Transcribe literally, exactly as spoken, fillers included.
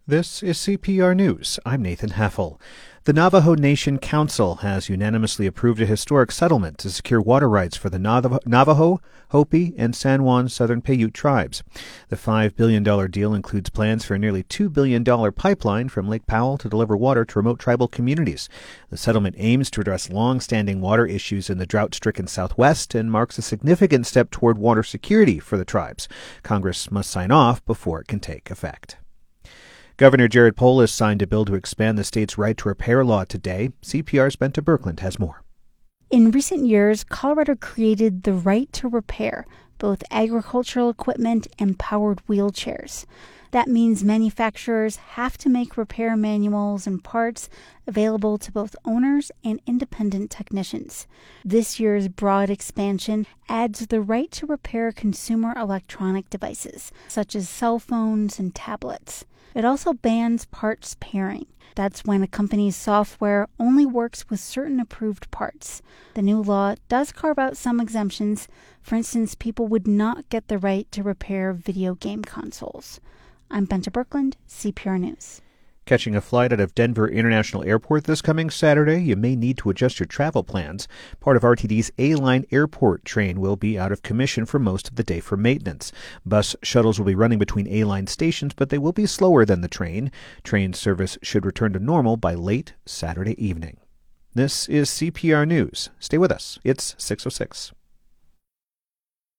This is C P R News. I'm Nathan Heffel. The Navajo Nation Council has unanimously approved a historic settlement to secure water rights for the Navajo, Hopi, and San Juan Southern Paiute tribes. The five billion dollars deal includes plans for a nearly two billion dollars pipeline from Lake Powell to deliver water to remote tribal communities. The settlement aims to address long-standing water issues in the drought-stricken Southwest and marks a significant step toward water security for the tribes. Congress must sign off before it can take effect. Governor Jared Polis signed a bill to expand the state's right to repair law today. C P R's Benta Birkeland has more. In recent years, Colorado created the right to repair both agricultural equipment and powered wheelchairs. That means manufacturers have to make repair manuals and parts available to both owners and independent technicians. This year's broad expansion adds the right to repair consumer electronic devices, such as cell phones and tablets. It also bans parts pairing. That's when a company's software only works with certain approved parts. The new law does carve out some exemptions. For instance, people would not get the right to repair video game consoles. I'm Benta Birkeland, C P R News. Catching a flight out of Denver International Airport this coming Saturday, you may need to adjust your travel plans. Part of R T D's A-Line Airport train will be out of commission for most of the day for maintenance. Bus shuttles will be running between A-Line stations, but they will be slower than the train. Train service should return to normal by late Saturday evening. This is C P R News. Stay with us. It's six oh six.